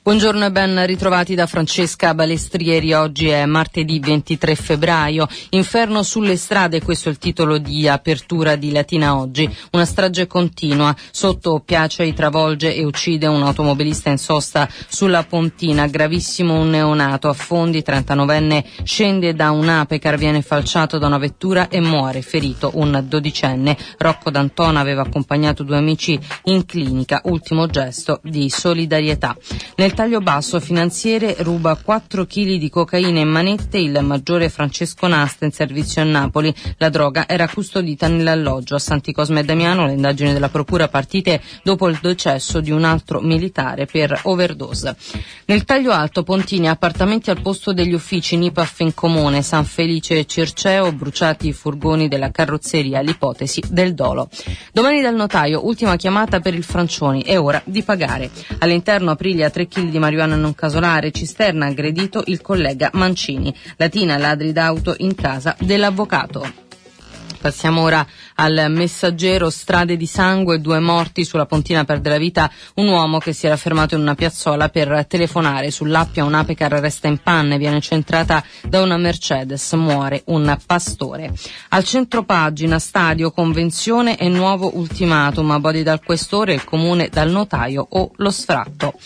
Buongiorno e ben ritrovati da Francesca Balestrieri. Oggi è martedì 23 febbraio. Inferno sulle strade, questo è il titolo di apertura di Latina oggi. Una strage continua. Sotto Piacei travolge e uccide un automobilista in sosta sulla Pontina. Gravissimo un neonato. A Fondi, 39enne, scende da un'Apecar, viene falciato da una vettura e muore. Ferito un 12enne. Rocco D'Antona aveva accompagnato due amici in clinica. Ultimo gesto di solidarietà. Nel taglio basso, Finanziere ruba 4 kg di cocaina in manette, il maggiore Francesco Nasta in servizio a Napoli. La droga era custodita nell'alloggio. A Santi Cosme e Damiano le indagini della procura partite dopo il decesso di un altro militare per overdose. Nel taglio alto, Pontini, appartamenti al posto degli uffici Nipaf in comune, San Felice e Circeo, bruciati i furgoni della carrozzeria, l'ipotesi del dolo. Domani dal notaio, ultima chiamata per il Francioni, è ora di pagare. All'interno Aprilia 3 kg di marijuana non casolare, Cisterna aggredito il collega Mancini, Latina ladri d'auto in casa dell'avvocato. Passiamo ora al Messaggero, strade di sangue, 2 morti, sulla Pontina perde la vita un uomo che si era fermato in una piazzola per telefonare. Sull'Appia un'Apecar resta in panne, viene centrata da una Mercedes, muore un pastore. Al centropagina, stadio, convenzione e nuovo ultimatum, Bodi dal questore, il comune dal notaio o lo sfratto.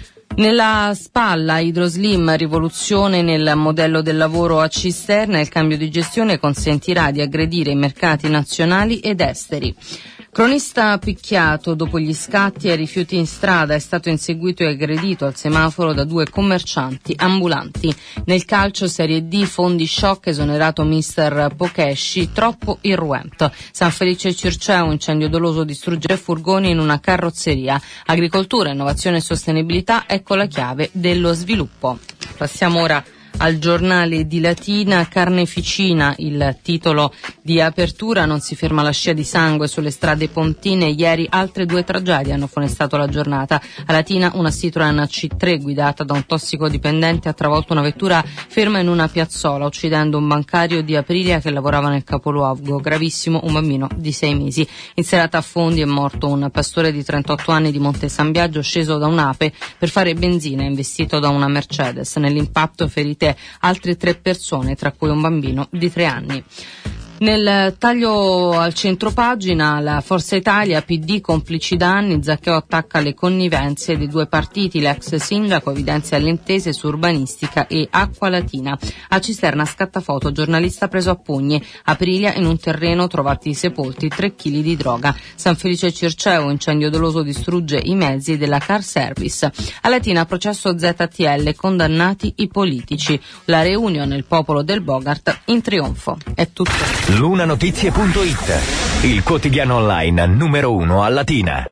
Nella spalla Idroslim, rivoluzione nel modello del lavoro a Cisterna, il cambio di gestione consentirà di aggredire i mercati nazionali ed esteri. Cronista picchiato dopo gli scatti e rifiuti in strada, è stato inseguito e aggredito al semaforo da 2 commercianti ambulanti. Nel calcio Serie D, Fondi shock, esonerato mister Pokesci, troppo irruento. San Felice Circeo, incendio doloso distrugge furgoni in una carrozzeria. Agricoltura, innovazione e sostenibilità, ecco la chiave dello sviluppo. Passiamo ora al giornale di Latina, carneficina, il titolo di apertura. Non si ferma la scia di sangue sulle strade pontine. Ieri altre 2 tragedie hanno funestato la giornata. A Latina una Citroen C3 guidata da un tossicodipendente ha travolto una vettura ferma in una piazzola, uccidendo un bancario di Aprilia che lavorava nel capoluogo. Gravissimo un bambino di 6 mesi. In serata a Fondi è morto un pastore di 38 anni di Monte San Biagio, sceso da un'ape per fare benzina, investito da una Mercedes. Nell'impatto ferite altre 3 persone, tra cui un bambino di 3 anni. Nel taglio al centropagina, la Forza Italia, PD complici da anni, Zaccheo attacca le connivenze dei 2 partiti, l'ex sindaco evidenzia le intese su urbanistica e acqua latina. A Cisterna scattafoto, giornalista preso a pugni, Aprilia in un terreno trovati sepolti 3 kg di droga. San Felice Circeo, incendio doloso distrugge i mezzi della car service. A Latina processo ZTL, condannati i politici. La reunion, il popolo del Bogart in trionfo. È tutto. Lunanotizie.it, il quotidiano online numero 1 a Latina.